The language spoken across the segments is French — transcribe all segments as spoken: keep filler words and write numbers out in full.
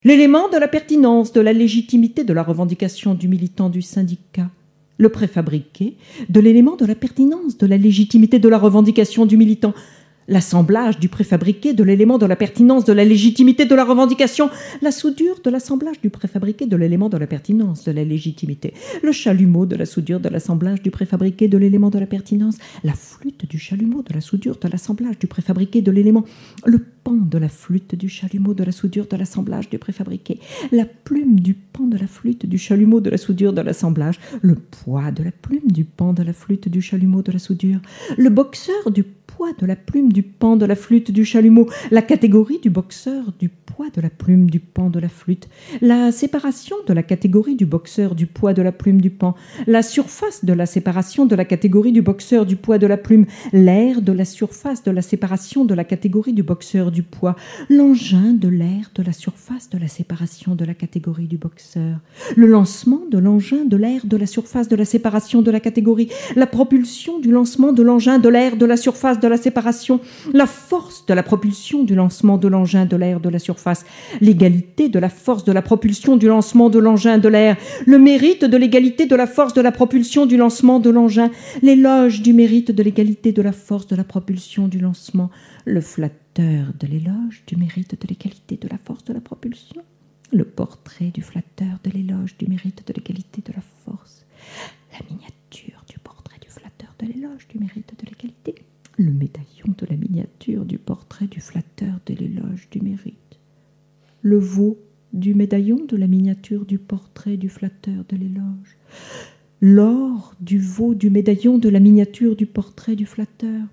L'élément de la pertinence, de la légitimité de la revendication du militant du syndicat. Le préfabriqué, de l'élément de la pertinence, de la légitimité de la revendication du militant. L'assemblage du préfabriqué, de l'élément de la pertinence, de la légitimité de la revendication. La soudure de l'assemblage du préfabriqué, de l'élément de la pertinence, de la légitimité. Le chalumeau de la soudure de l'assemblage du préfabriqué, de l'élément de la pertinence. La flûte du chalumeau de la soudure de l'assemblage du préfabriqué, de l'élément. Le pan de la flûte du chalumeau de la soudure de l'assemblage du préfabriqué. La plume du pan de la flûte du chalumeau de la soudure de l'assemblage. Le poids de la plume du pan de la flûte du chalumeau de la soudure. Le boxeur du poids de la plume du pan de la flûte du chalumeau, la catégorie du boxeur du poids de la plume du pan de la flûte, la séparation de la catégorie du boxeur du poids de la plume du pan, la surface de la séparation de la catégorie du boxeur du poids de la plume, l'air de la surface de la séparation de la catégorie du boxeur du poids, l'engin de l'air de la surface de la séparation de la catégorie du boxeur, le lancement de l'engin de l'air de la surface de la séparation de la catégorie, la propulsion du lancement de l'engin de l'air de la surface de la séparation, la force de la propulsion du lancement de l'engin de l'air de la surface, l'égalité de la force de la propulsion du lancement de l'engin de l'air, le mérite de l'égalité de la force de la propulsion du lancement de l'engin, l'éloge du mérite de l'égalité de la force de la propulsion du lancement, le flatteur de l'éloge du mérite de l'égalité de la force de la propulsion, le portrait du flatteur de l'éloge du mérite de l'égalité de la force, la miniature du portrait du flatteur de l'éloge du mérite de l'égalité, le médaillon de la miniature du portrait du flatteur de l'éloge du mérite, le veau du médaillon de la miniature du portrait du flatteur de l'éloge, l'or du veau du médaillon de la miniature du portrait du flatteur,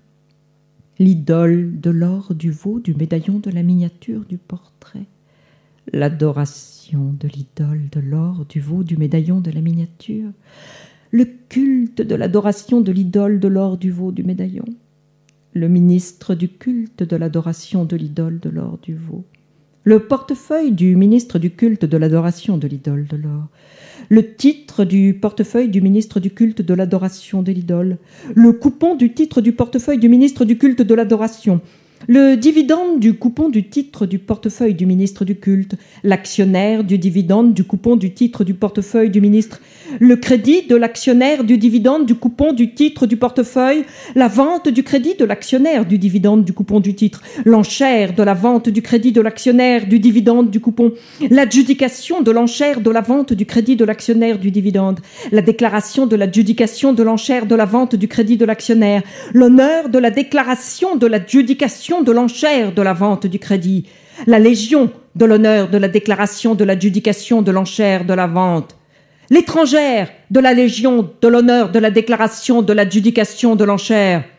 l'idole de l'or du veau du médaillon de la miniature du portrait, l'adoration de l'idole de l'or du veau du médaillon de la miniature, le culte de l'adoration de l'idole de l'or du veau du médaillon, le ministre du culte de l'adoration de l'idole de l'or du veau, le portefeuille du ministre du culte de l'adoration de l'idole de l'or, le titre du portefeuille du ministre du culte de l'adoration de l'idole, le coupon du titre du portefeuille du ministre du culte de l'adoration, le dividende du coupon du titre du portefeuille du ministre du culte, l'actionnaire du dividende du coupon du titre du portefeuille du ministre, le crédit de l'actionnaire du dividende du coupon du titre du portefeuille, la vente du crédit de l'actionnaire du dividende du coupon du titre, l'enchère de la vente du crédit de l'actionnaire du dividende du coupon, l'adjudication de l'enchère de la vente du crédit de l'actionnaire du dividende, la déclaration de l'adjudication de l'enchère de la vente du crédit de l'actionnaire, l'honneur de la déclaration de l'adjudication de l'enchère de la vente du crédit, la légion de l'honneur de la déclaration de l'adjudication de l'enchère de la vente, l'étrangère de la légion de l'honneur de la déclaration de l'adjudication de l'enchère,